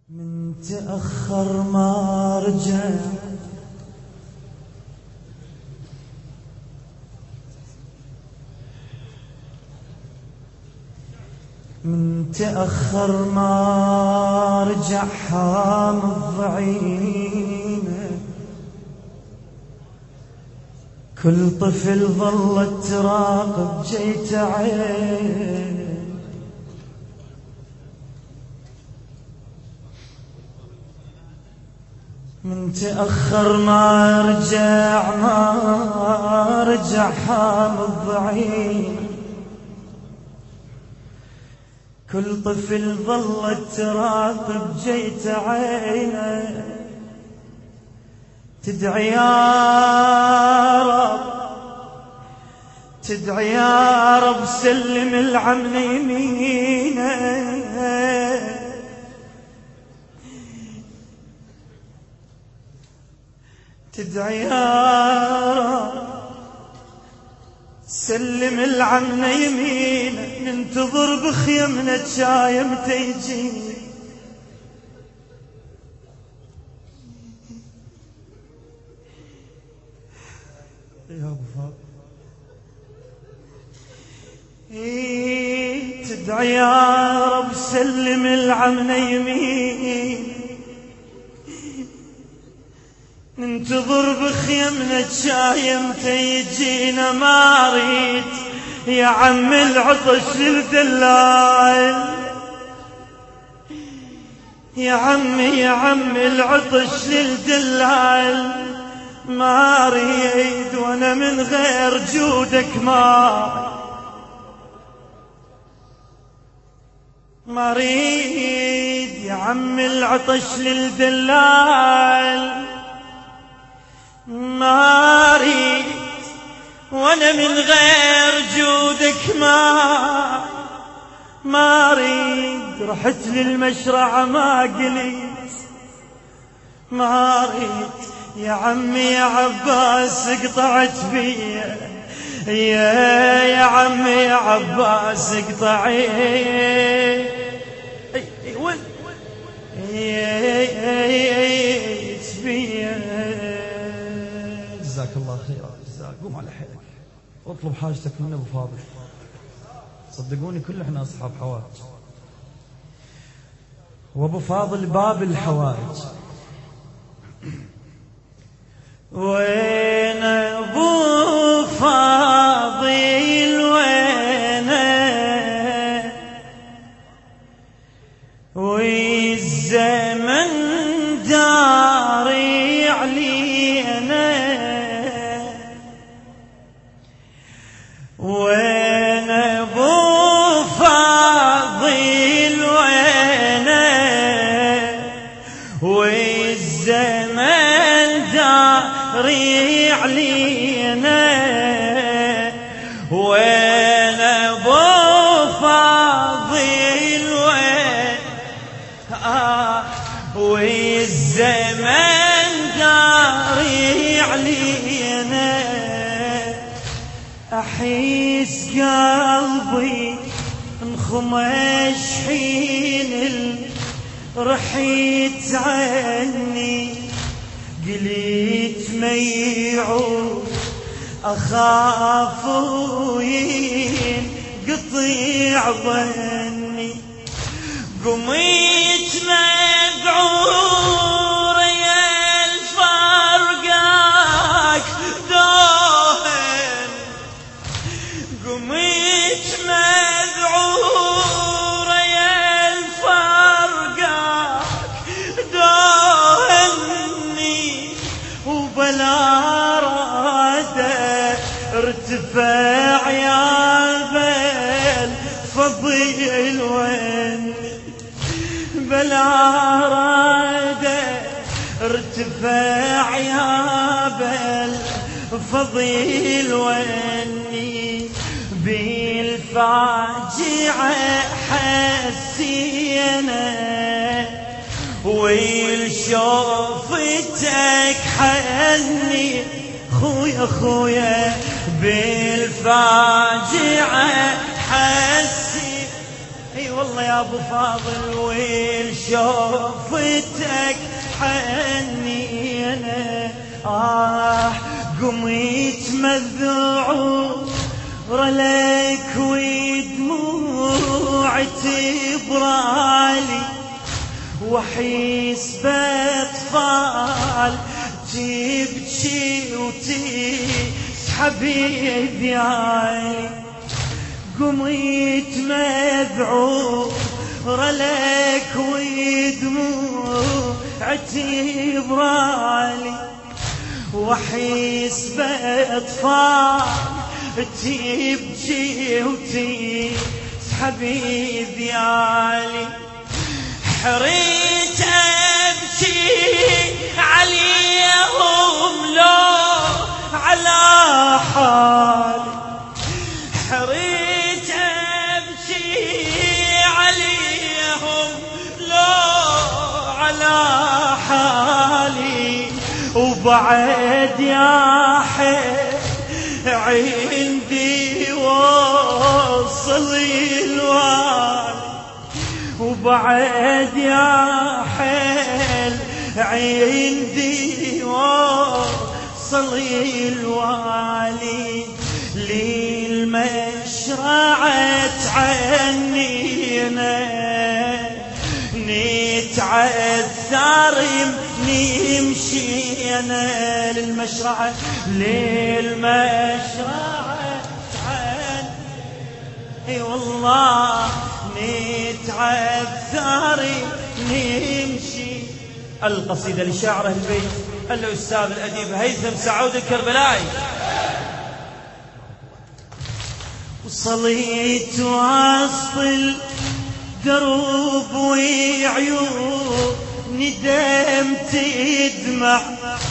من تأخر ما رجع من تأخر ما رجع حامض ضعينه كل طفل ظلت تراقب جيت عينه من تأخر ما رجع حامض ضعينه كل طفل ظلت تراقب جيت عينه تدعي يا رب سلم العمل يمينه تدعي يا رب سلم العمل يمينه ننتظر بخيمنا شايم تيجي يا ابو فاضل تدعي يا رب سلم العمل يمين ننتظر بخيمنا شايم تيجينا ما اريد يا عم العطش للدلال يا عم العطش للدلال ما اريد وانا من غير جودك ما اريد يا عم العطش للدلال ما اريد وانا من غير جودك ما اريد رحت للمشرع ما قلت ما اريد يا عمي يا عباس قطعت بيا يا عمي يا عباس قطعت بيا جزاك الله خيرا جزاك قوم على حيلك واطلب حاجتك من ابو فاضل صدقوني كل احنا اصحاب حوائج وابو فاضل باب الحوائج وين ابو فاضل وينه والزمن داري علينا وين ابو فاضل وينه والزمن داري علينا وين ابو فاضل والزمن داري علينا احيس قلبي انخمش حين رحيت عني قليت ميعود أخاف ينقطع ظني قميت مذعور يا الفرقاك دوهن قميت مذعور يا الفرقاك دوهني وبلا راد ارتفاع يا بل فضيل وين بلا راد ارتفاع يا بل فضيل ويني بالفاجعة حسينا والشوفتك حني خويا بالفاجعة حسي اي والله يا ابو فاضل وين شوفتك حنينا قميت مذعور لك ودموع تبرالي وحيس باطفال تبكي وتسحب ذيالي قميت مذعور لك ودموع تبرالي وحيس باطفال تبكي وتسحب ذيالي حريت أبكي عليهم لو على حالي حريت أبكي عليهم لو على حالي وبعد يا حي عندي وصل الوالي وبعد يا حيل عندي وصل الوالي للمشرعة عنينا نتعثر نمشي أنا للمشرعة اي والله نتعثر نمشي. القصيدة لشاعره البيت الأستاذ الأديب هيثم سعود الكربلائي. وصليت وسط الدروب وعيون ندمت دمع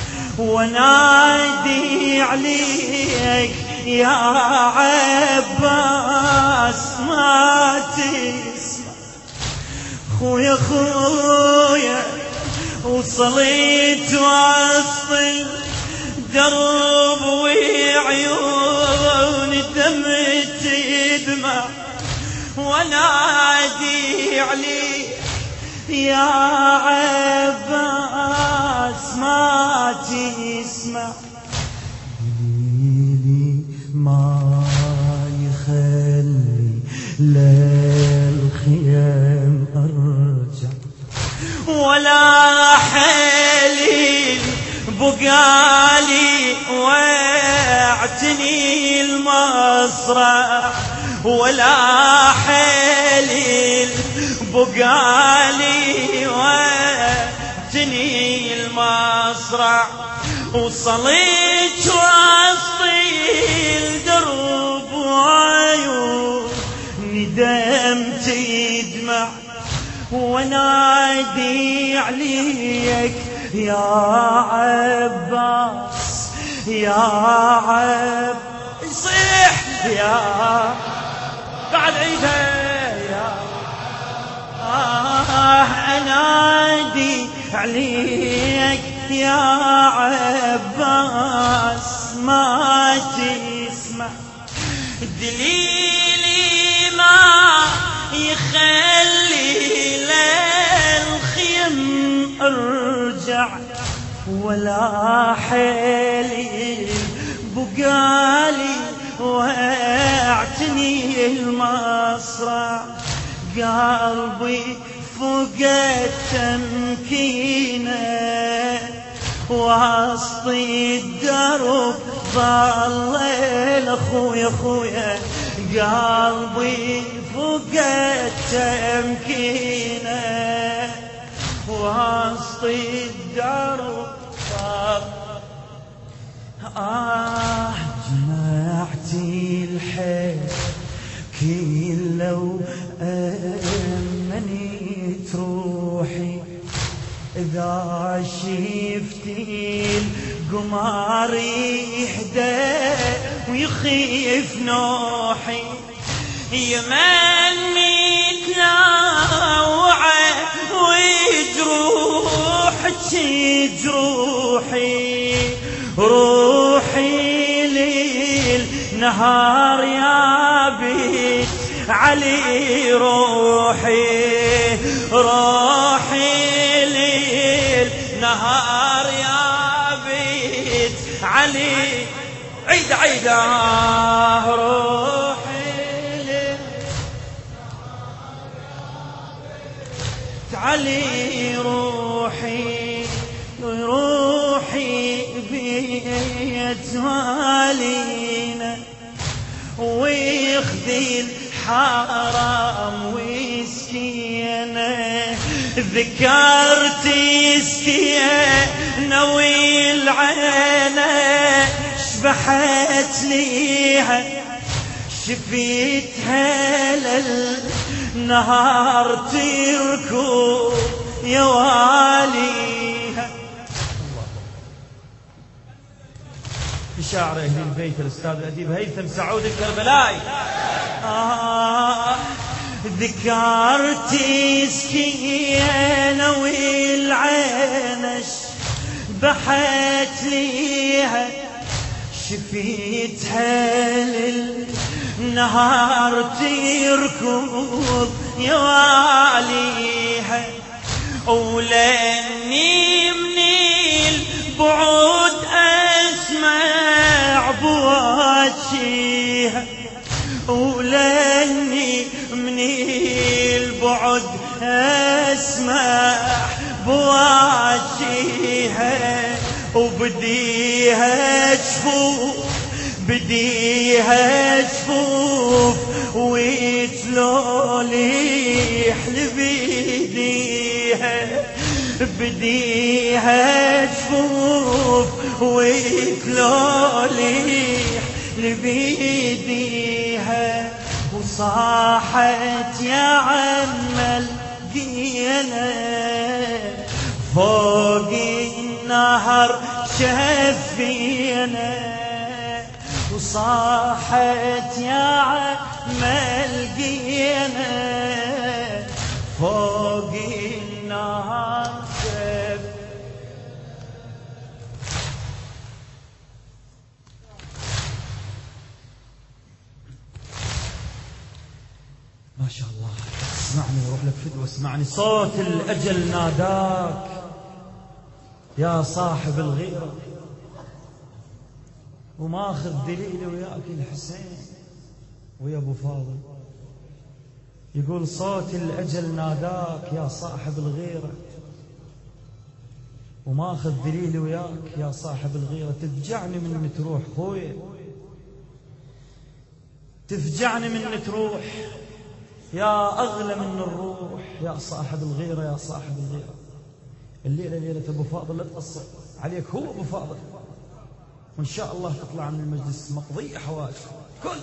ونادي عليك يا عباس ما تسمع خويا خويا. وصليت وسط الدرب وعيون دمت دمع ونادي عليك يا عباس ما تسمع. ليلي ما يخلي للخيام أرجع ولا حليل بقالي واعتني المصرع ولا حليل بقالي واعتني المصرع. وصليت وسط الدرب وعيون ندمت دمع ونادي عليك يا عباس يا عب صيح يا بعد عيدها يا أنادي عليك يا عباس ما تسمع. دليلي ما يخلي للخيم ارجع ولا حيلي بقالي واعتني المصرع. قلبي فقد تمكينه وسط الدرب ظل اخويا خويا. قلبي فقد تمكينه وسط الدرب جمعتي الحيل لو أمنيت روحي إذا شفتي القمر يهدى ويخيف نوحي يمنيت نوعه وجروحك جروحي روحي ليل نهار يا بيت علي روحي روحي ليل نهار يا بيت علي عيد عيد روحي ليل علي روحي روحي بيت والينا ويخذي الحرام ويسكينا ذكرتي سكينا والعينة شبحت ليها شفيتها للنهار تركض يا واليها. في شاعر أهل البيت الأستاذ الأديب هيثم سعود الكربلائي ذكرتي سكينة والعينش بحت ليها شفيتها للنهار تركض يواليها ولاني من البعد اسمع بوجهها ولاني من البعد اسمع بوجهها وبديها جفوف بديها جفوف ويتلولي يحلب بيديها بديها جفوف ويتلولي يحلب بيديها وصاحت يا عم القينا فوق النهر شفينا وصاحت يا عم القينا فوق النهر شفينا. ما شاء الله اسمعني وروح لك فدوة اسمعني صوت الأجل ناداك يا صاحب الغيرة وماخذ دليل وياك الحسين ويا أبو فاضل يقول صوت الأجل ناداك يا صاحب الغيرة وماخذ دليل وياك يا صاحب الغيرة تفجعني من تروح خويا تفجعني من تروح يا أغلى من الروح يا صاحب الغيرة يا صاحب الغيرة. الليلة ليلة أبو فاضل لا تقصر عليك هو أبو فاضل وإن شاء الله تطلع من المجلس مقضية حوائج كل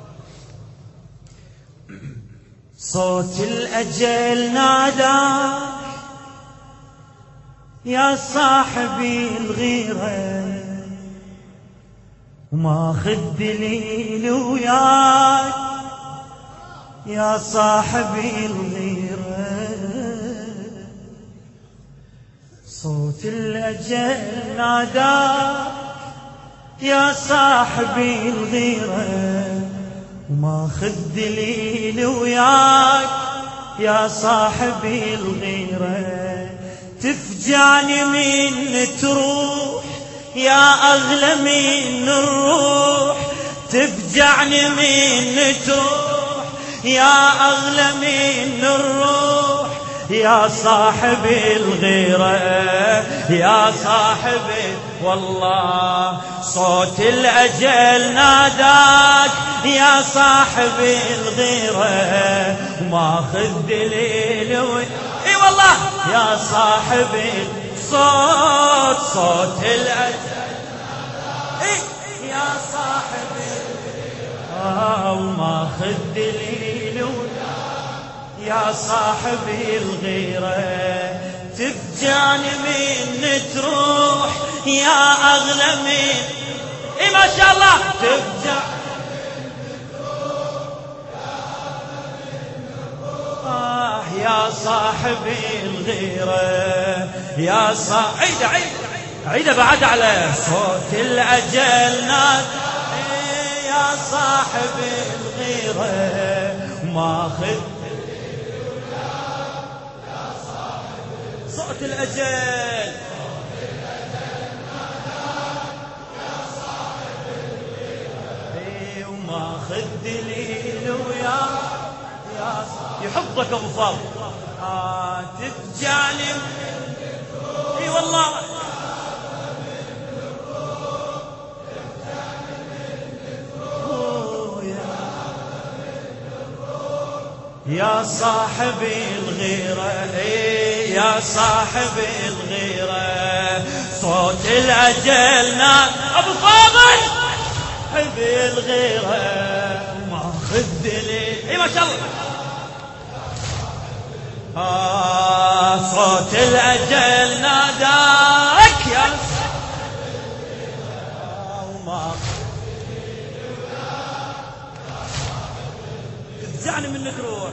صوت الأجل نادى يا صاحبي الغيرة وماخذ دليل وياك يا صاحبي الغيرة صوت الأجل ناداك يا صاحبي الغيرة وماخذ دليل وياك يا صاحبي الغيرة تفجعني من تروح يا أغلى من الروح تفجعني من تروح يا أغلى من الروح يا صاحب الغيرة يا صاحبي والله صوت الأجل ناداك يا صاحب الغيرة وماخذ دليل اي والله يا صاحبي صوت صوت الأجل اي يا صاحبي وماخذ دليل يا صاحبي الغيرة تفجعني من تروح يا أغلى من إيه ما شاء الله تفجعني يا صاحبي الغيرة يا عيد عيد عيد بعد على صوت الأجل نادى يا صاحبي الغيرة وماخذ صوت الأجل وماخذ دليل ويا يحبك أبو فاضل تفجعني اي والله يا صاحب الغيرة يا صاحب الغيرة صوت الأجل أبو فاضل حب الغيرة ماخذ دليل اي ما شاء الله صوت الأجل ناداك يا وما تفزعني منك روح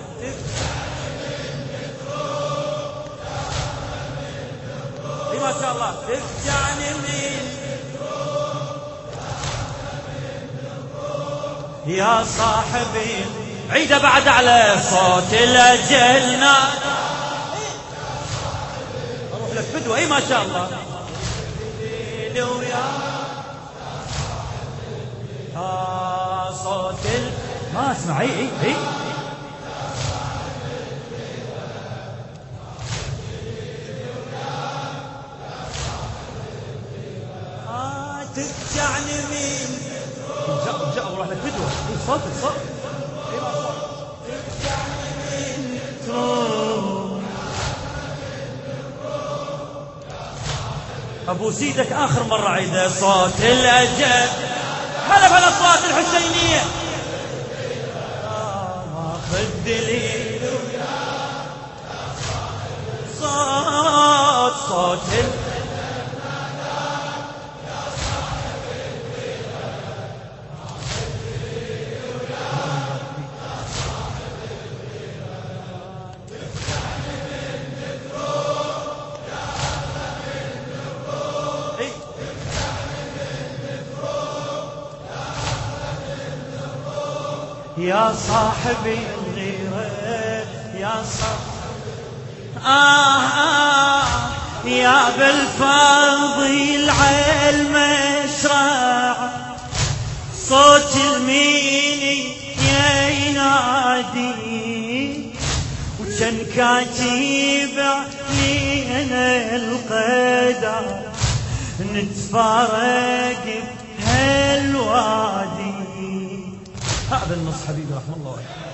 اي ما شاء الله تفزعني من يا صاحبي عيدة بعد على صوت الأجل أروح لك فدوة اي ما شاء الله صوت ما اسمع اي تفجعني من جاء وراح لك فدوة صوت أبو سيدك آخر مرة عيده صوت الأجل هلا بهالأصوات الحسينية ماخذ دليل صوت يا صاحبي الغيرة يا يا بالفضيل عالمشرع صوت الميني ينادي وكان كاتب علينا القدر نتفارق بهالوادي هذا النص حبيبي رحمه الله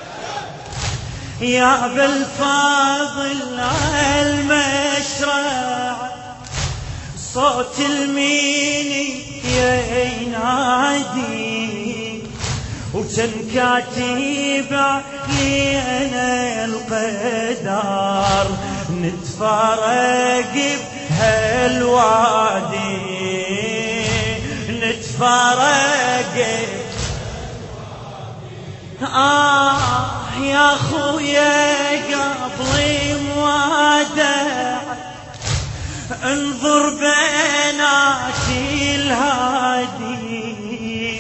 يا بالفاضل المشرع صوت الميني ينادي وكان كاتب علينا القدر نتفارق بهالوادي نتفارق يا خويا قبل موادع انظر بناتي الهادي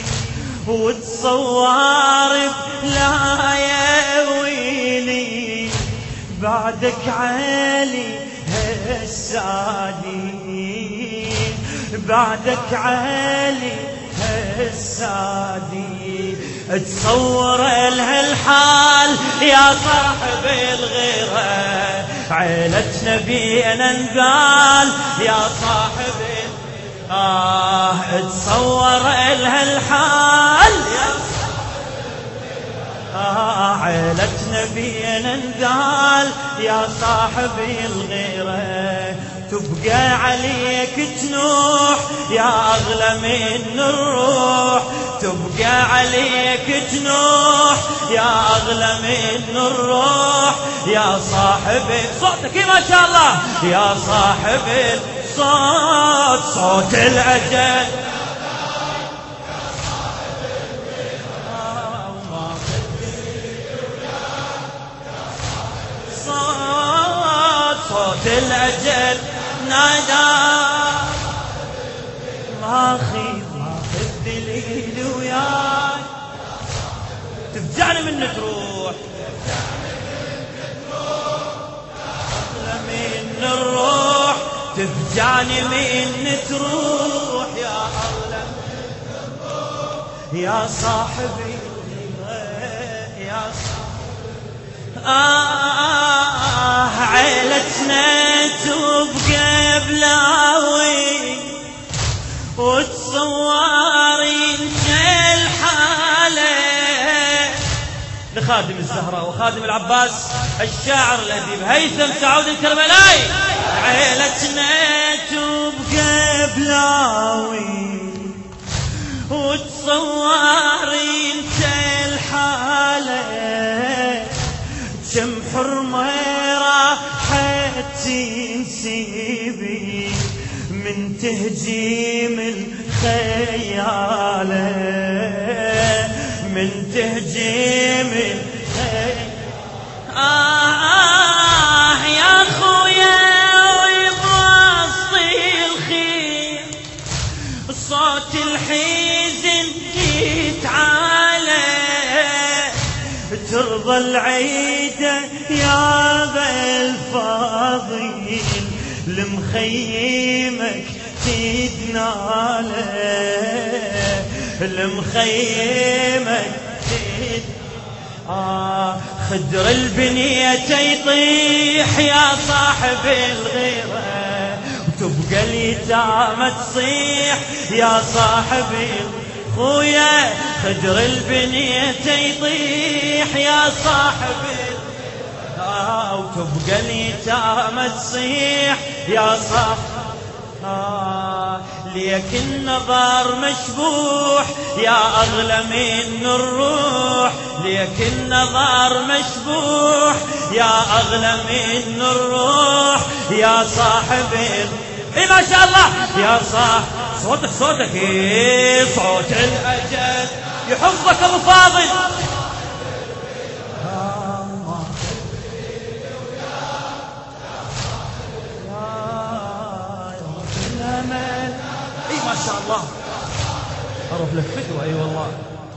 وتصور بلا يا ويلي بعدك علي السادي بعدك علي السادي تصور لها الحال يا صاحب الغيرة عيلتنا بينا نقال يا صاحب تصور لها الحال عيلتنا بينا نقال يا صاحب الغيرة تبقى عليك تنوح يا أغلى من الروح تبقى عليك تنوح يا أغلى من الروح يا صاحب صوتك ما شاء الله يا صاحب الصوت صوت الأجل صوت الأجل نادى ماخذ دليل وياك تفجعني من تروح الروح من الروح تفجعني من تروح يا أغلى يا صاحبي يا صاحبي عيلتنا تبقى بلاوي وتصوري انت الحالة لخادم الزهراء وخادم العباس الشاعر الأديب هيثم سعود الكربلائي عيلتنا تبقى بلاوي وتصوري انت الحالة كم حرمة راحت تنسيبي من تهجيم الخيالة من تهجيم يا خويا ويبسطي الخير صوت الحزن يتعالى ترضى العيدة يا بالفاضل لمخيمك تدناله لمخيمك خدر البنية يطيح يا صاحب الغيرة وتبقى اليتامى تصيح يا صاحبي خويا خدر البنية يطيح يا صاحبي وتبقى اليتامى تصيح يا صاحبي ليك النظر مشبوح يا أغلى من الروح ليك النظر مشبوح يا أغلى من الروح يا صاحبي إيه ما شاء الله يا صاحب صوتك إيه صوت الأجل يحفظك أبو فاضل ما شاء الله أروح لك فدوة أي والله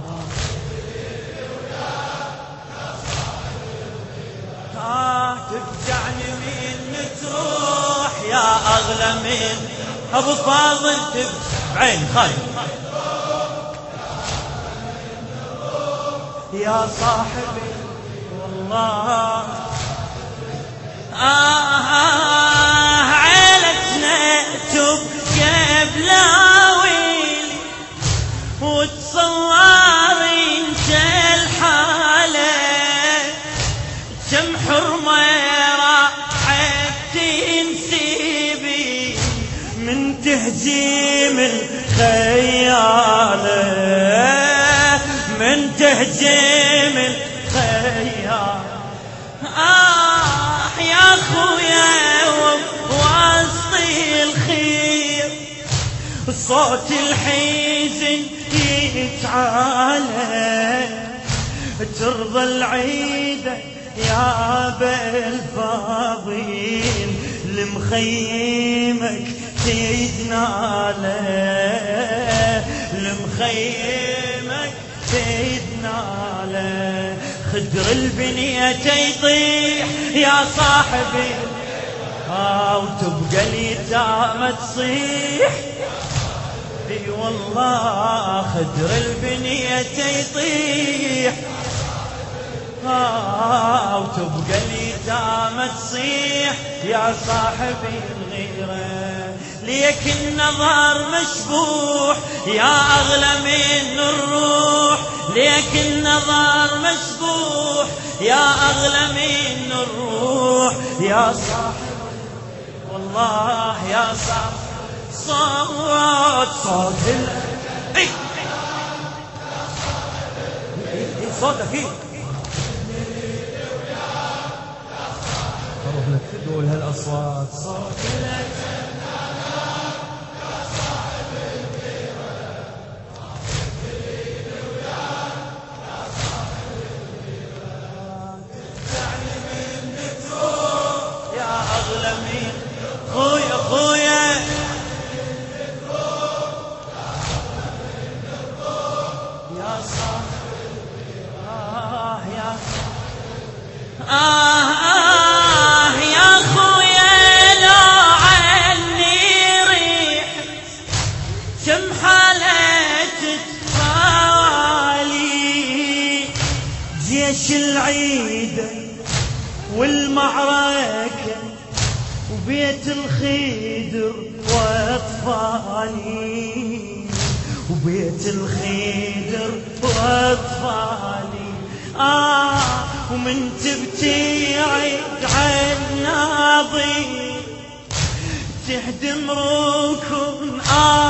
تفجعني من تروح يا أغلى من أبو فاضل عين خالد يا صاحبي والله عيلتنا تبقى بلاوي وتصوري انت الحالة كم حرمة راحت تنسيبي من تهجيم الخيالة من تهجيم الخيالة يا خويا ووسطي الخير صوت الحزن يتعالى ترضى العيدة يا بالفاضل لمخيمك تدناله لمخيمك تدناله خدر البنية يطيح يا صاحبي وتبقى اليتامى تصيح اي والله خدر البنية يطيح وتبقى اليتامى تصيح يا صاحبي الغيرة ليك النظر مشبوح يا أغلى من الروح ليك النظر مشبوح يا أغلى من الروح يا صاحب والله يا صاحب صوت اي صوتك ايه اروح لك تقول هالاصوات صوت خويا يا صاحبي يا وبيت الخدر واطفالي، وبيت الخدر واطفالي. ومن تبتعد عناضي تهدم ركن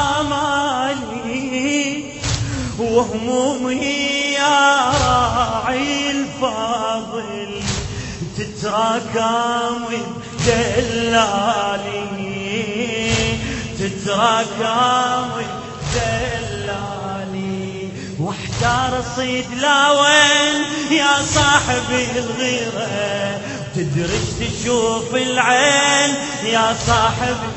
آمالي، وهمومي يا راعي الفاضل تتراكم دلالي، تتراكم دلالي. واحتار صيد لا وين يا صاحبي الغيرة، تدرج تشوف العين يا صاحبي.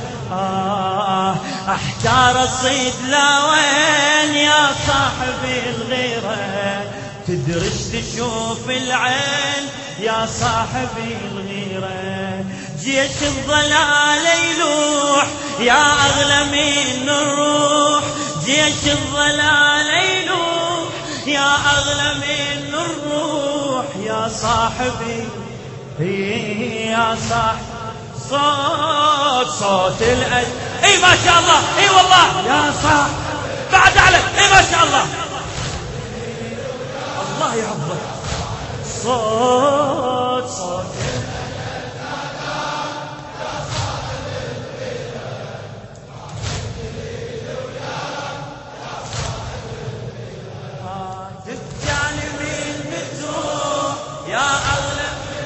احتار الصيد لا وين يا صاحبي الغيرة، تدرج تشوف العين يا صاحبي الغيرة. جيش الضلال يلوح يا أغلى من الروح، جيش الضلال يلوح يا أغلى من الروح. يا صاحبي يا صاحبي صوت الأجل. اي ما شاء الله، اي والله يا صاحبي بعد عليك، اي ما شاء الله، الله يحفظك. صوت تفجعني من متروح يا أغلى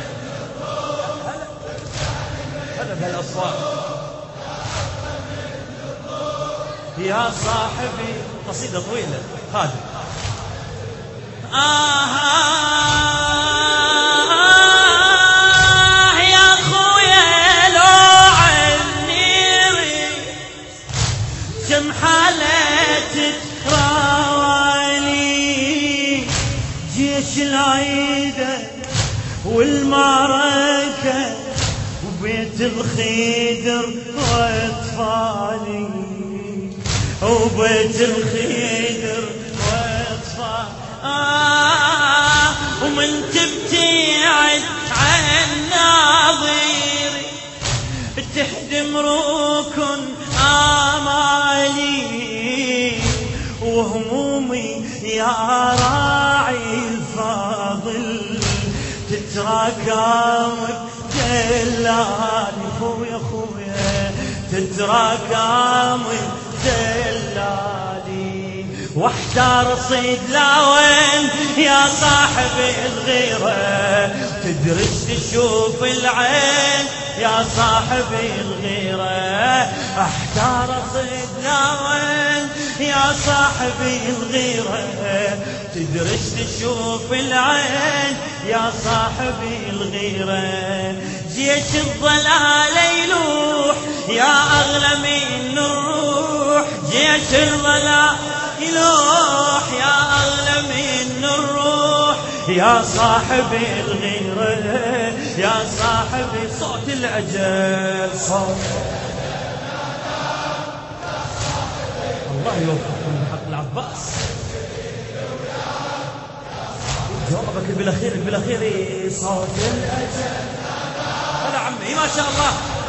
هلا بهالأصوات يا صاحبي. قصيدة طويلة خادم. يا خويا لو عني كم حالة تراوالي، جيش العيدة والمعركة وبيت الخدر واطفالي، وبيت الخدر واطفالي. ومن تبتعد عن ناظري تهدم ركن آمالي، وهمومي يا راعي الفاضل تتراكم دلالي. خويا خويا تتراكم دلالي. واحتار صيد لا وين يا صاحبي الغيرة، تدرج تشوف العين يا صاحبي الغيرة. احتار صيد لا وين يا صاحبي الغيرة، تدرج تشوف العين يا صاحبي الغيرة. جيش الضلال يلوح يا أغلى من الروح، جيش الضلال يلوح يا أغلى من الروح. يا صاحبي الغيرة يا صاحبي صوت الأجل. صوت الله يوفقكم بحق العباس. جوابك بالأخير بالأخير صوت الأجل. هلا عمي ما شاء الله.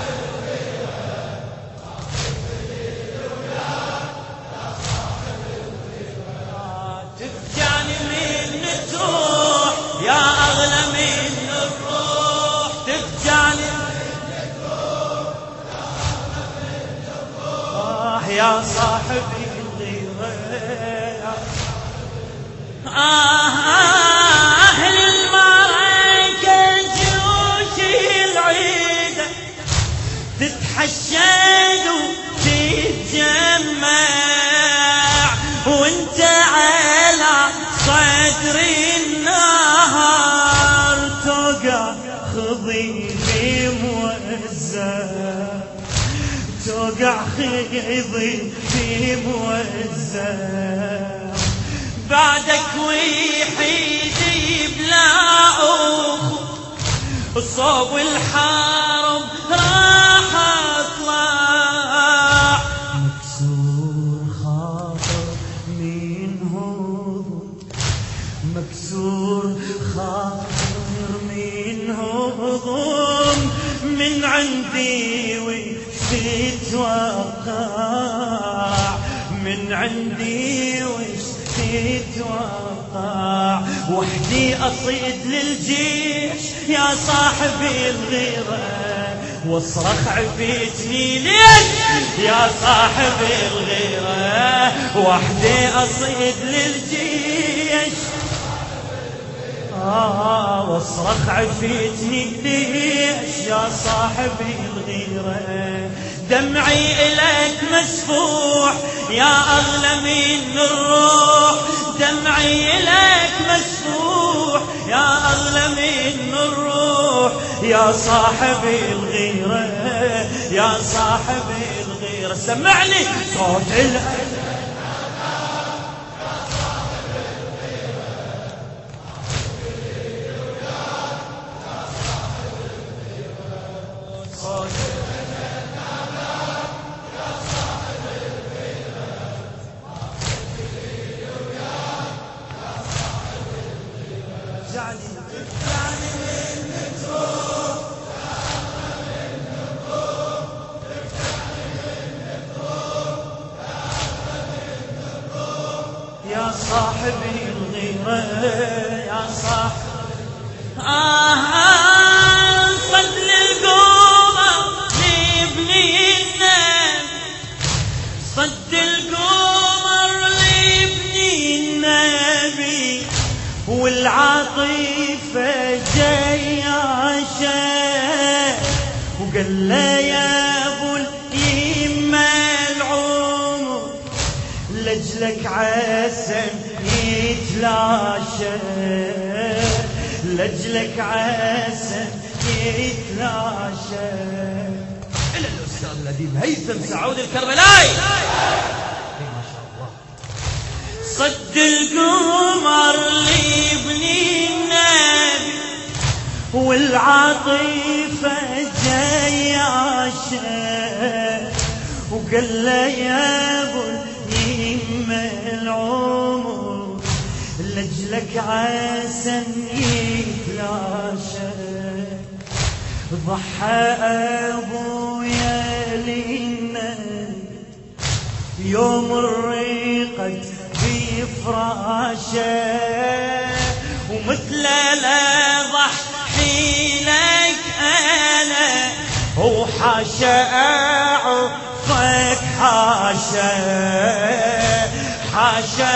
تفجعني من تروح يا أغلى من الروح، تفجعني من تروح يا صاحبي الغيرة. أهل المعركة جيوش العيدة تتحشد وتتجمع، وانت على صدر النهر توقع خضيبي موزع، توقع خضيبي موزع. بعدك وحيدي بلا أخو صوب الحرب راح اطلع، مكسور خاطر من هضم، مكسور خاطر من هضم، من عندي وش تتوقع، من عندي وش تتوقع، وحدي أصيد للجيش يا صاحبي الغيرة، واصرخ عفيتني ليش يا صاحبي الغيرة، وحدي أصيد للجيش واصرخ عفيتني ليش يا صاحبي الغيرة، دمعي إليك مسفوح يا أغلى من الروح، دمعي إليك مسفوح يا أغلى من الروح، يا صاحبي الغيرة يا صاحبي الغيرة. سمعني صوت يا صاحبي الغيرة يا صاحبي صد القمر لابني النبي، صد القمر لابني النبي، والعاطفة جياشة، وقال له يا ابو اليمة العمر لجلك عسى يتلاشى، لجلك عسى يتلاشى. إلى الأستاذ الأديب هيثم سعود الكربلائي ما شاء الله. صد القمر لابني النبي، والعاطفة جياشة، وقال له يا ابو اليمة العمر لجلك عسى يتلاشى، ضحى ابويا لنا يوم الريقة في فراشه، ومثل لا ضحي لك انا، وحاشا اعطك حاشا، حاشا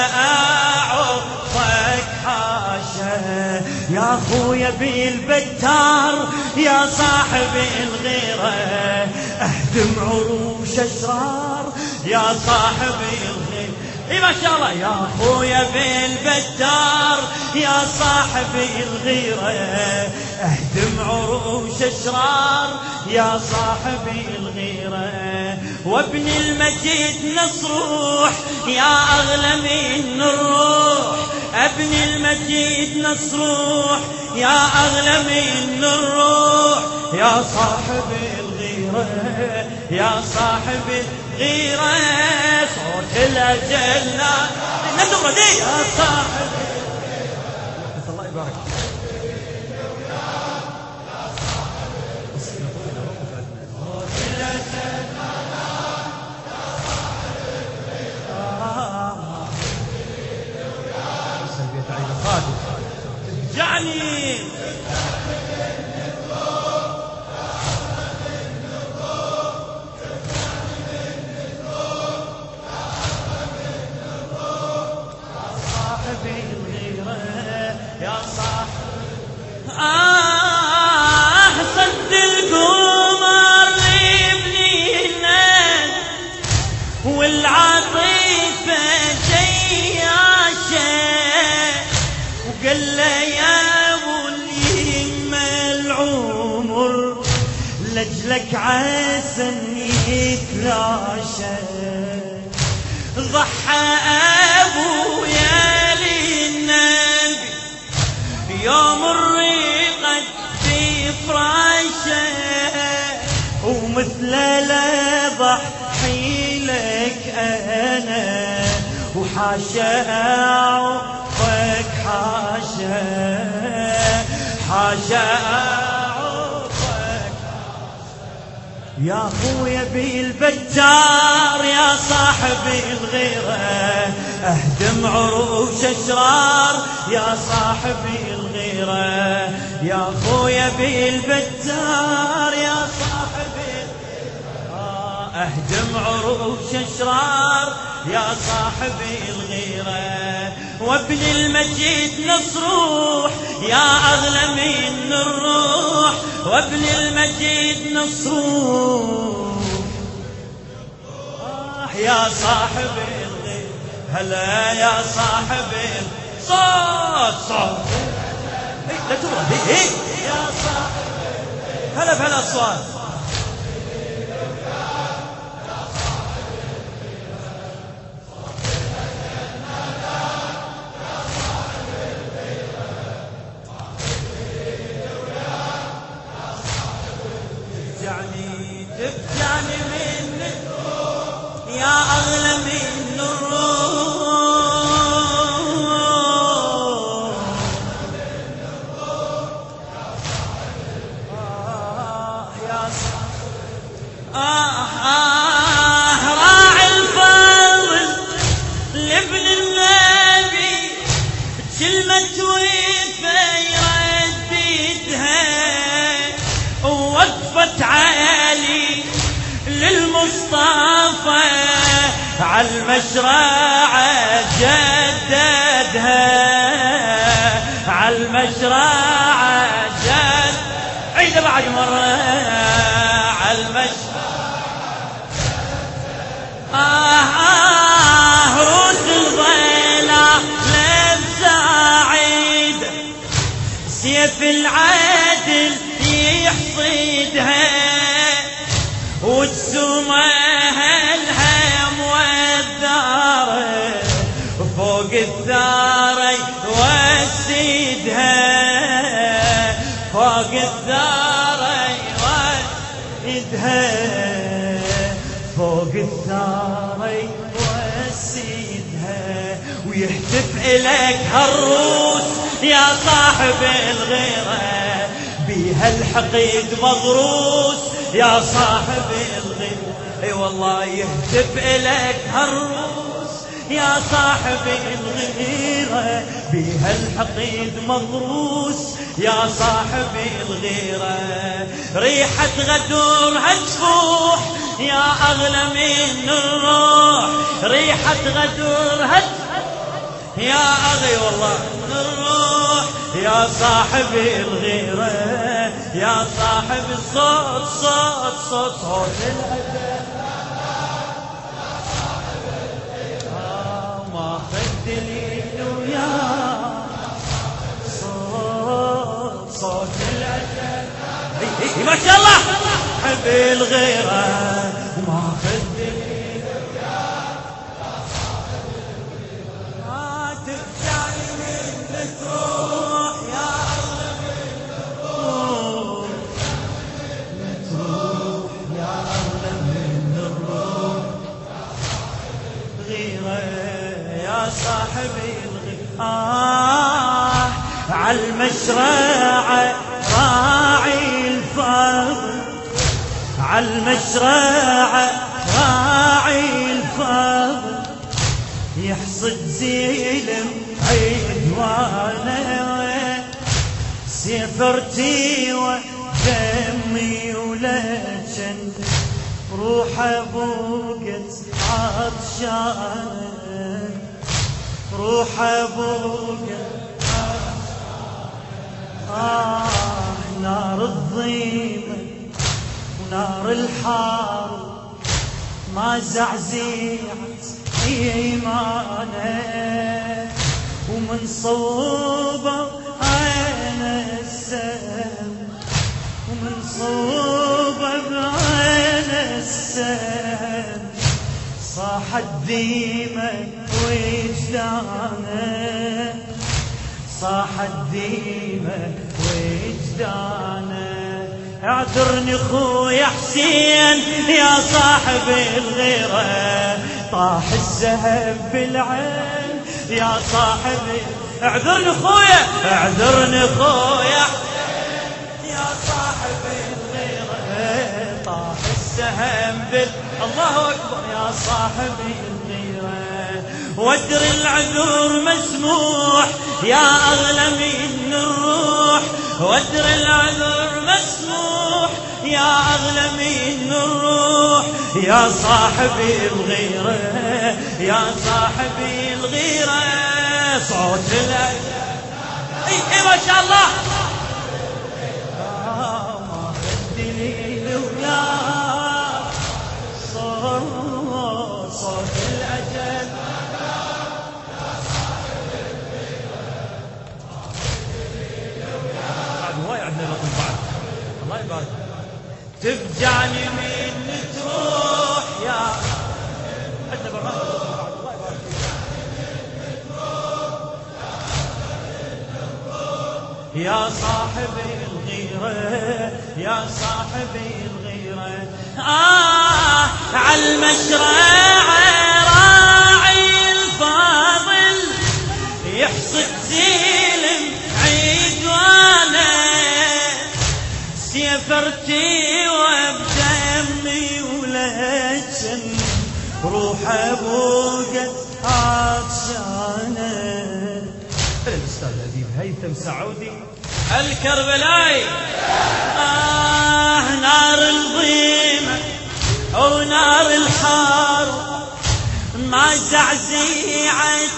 اعطك حاشا، يا اخويا بالبتار يا صاحبي الغيرة، اهدم عروش اشرار يا صاحبي الغيرة. اي ما شاء الله. يا اخويا بالبتار يا صاحبي الغيرة، اهدم عروش اشرار يا صاحبي الغيرة، وابن المجيد نصروح يا اغلى من الروح، ابن المجيد نصروح يا اغلى من الروح، يا صاحبي الغيرة يا صاحبي الغيرة، صوت الاجل ندمر دي يا صاحبي. الله يبارك. يعني صاحبي الغيرة يا صاحبي صد القمر لابني الناس، والعاطفة جياشة، وقال له يا ابو اليمة العمر لجلك عسى يتلاشى، ضحى ابويا للنبي يوم الريقة في فراشه، ومثل لا ضحي لك انا، وحاشا اعطك حاشا، حاشا اعطك يا خويا بالبجار يا صاحبي الغيرة اهدم عروش اشرار يا صاحبي الغيرة يا خويا بالبجار يا صاحبي اهدم عروش اشرار يا صاحبي الغيرة وابن المجيد نصروح يا اغلى من الروح وابن المجيد نصروح يا صاحبي الغيرة هلا يا صاحبي صوت لا تبغى يا صاحبي هلا بهالاصوات تفجعني منك يا أغلى من الروح يا راعي الفضل لابن النبي كلمة وفا يرددها ووقفت عالي للمصطفى عالمشرعة جددها عالمشرعة جد عيد بعد مرة روس الضيلة للسعيد سيف العدل يحصدها وتسمها الهم والدار فوق الثار يوسدها فوق الثار يوسدها فوق الثار يوسدها ويهتف إليك هالروس يا صاحب الغيرة بيها الحقيد مغروس يا صاحب الغيرة اي والله يهتف إليك هالروس يا صاحب الغيرة بيها الحقيد مغروس يا صاحب الغيرة ريحة غدورها تفوح يا أغلى من الروح ريحة غدورها يا أغي والله من الروح يا صاحب الغيرة يا صاحب الصوت صوت صوت صوت ما خد اليد ويا صوت صوت العجل ما شاء الله صاحب الغيرة ما خد اليد ويا ما تفجعني منك روح يا صاحبي الغيرة عالمشرعة راعي الفضل عالمشرعة راعي الفضل يحصد زيلم عدوانه سفرتي ودمي ولجن روح ابوقت عطشانه روح ابوك نار الضيمة ونار الحار ما زعزعت ايمانه ومن صوبه عين السم ومن صوبه بعين السم صاحت ديمة وجدانه صاحت ديمة وجدانه اعذرني خويا حسين يا صاحب الغيرة طاح الذهب بالعين يا صاحبي اعذرني خويا اعذرني خويا يا صاحب الغيرة طاح السهم الله أكبر يا صاحبي الغيرة، ودر العذور مسموح يا أغلى من الروح، ودر العذور مسموح يا أغلى من الروح، يا صاحبي الغيرة يا صاحبي الغيرة. صوت اي ما شاء الله ما الدليل وياك صوت الأجل. بعد هواي عندنا لطم بعد الله يبارك. تفجعني من تروح يا عندنا برنامج الله يبارك. يا صاحبي الغيرة يا صاحبي الغيرة عالمشرع راعي الفاضل يحصد زيلم عيدوانا سيفرتي وبدمي ولجن روح ابوقت عطشانه. الأستاذ أديب هيثم سعودي الكربلاي. نار الضيمة ونار الحار ما زعزعت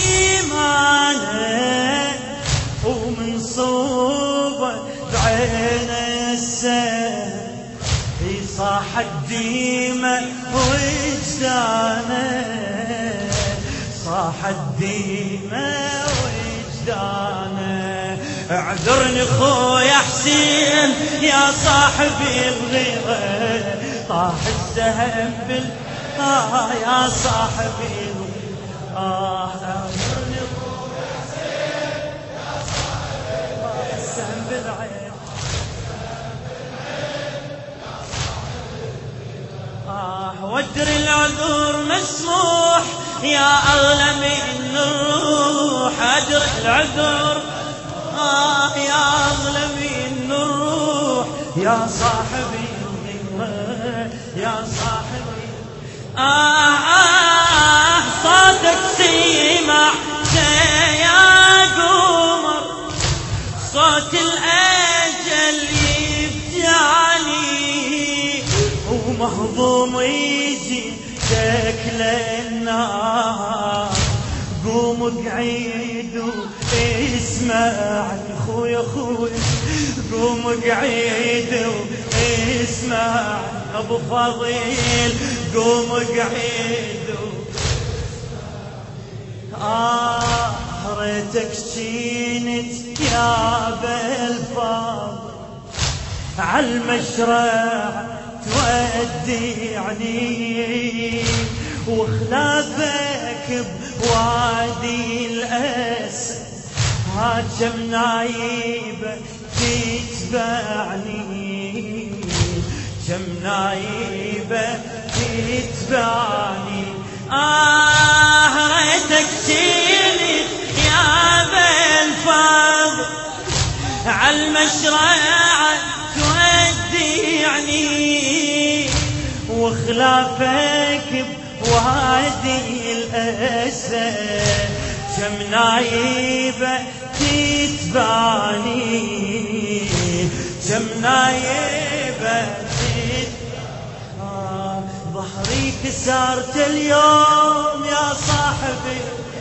إيمانه ومن صوبه بعين السهم صاح الديمة وجدانه صاح الديمة وجدانه. اعذرني خويا حسين يا صاحبي الغيرة طاح السهم يا صاحبي اعذرني خويا حسين يا صاحبي طاح السهم بالعين ودر العذور مسموح يا أغلى من الروح. أدر العذور يا أغلى من الروح يا صاحبي الغيرة يا صاحبي صوتك سيمع يا قمر صوت الأجل يبجعني ومهضوم يجي شكل النار. قوم اقعد واسمع خويا خويا قوم اقعد واسمع ابو فضيل قوم اقعد ريتك شينت يا بالفاضل عالمشرع تودعني وخلافك بوادي الأسد كم نايبة تتبعني كم نايبة تتبعني. ريتك تشيلي يا بالفضل عالمشرع تودعني وخلافك بوادي الأسد كم نايبة تتبعني كم نايبة ظهري كسرت اليوم يا صاحبي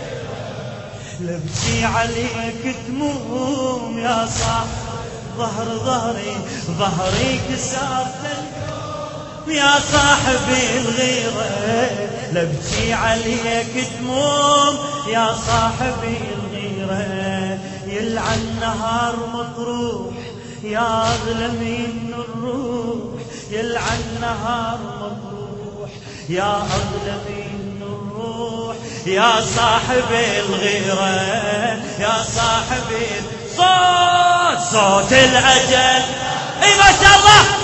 لبكي عليك تموم يا صاحبي ظهري كسرت اليوم يا صاحبي الغيرة لبكي عليك تموم يا صاحبي الغيرة. يلعن نهار مطروح يا أغلى من الروح يلعن نهار مطروح يا أغلى من الروح يا صاحبي الغيرة يا صاحبي صوت الأجل. اي ما شاء الله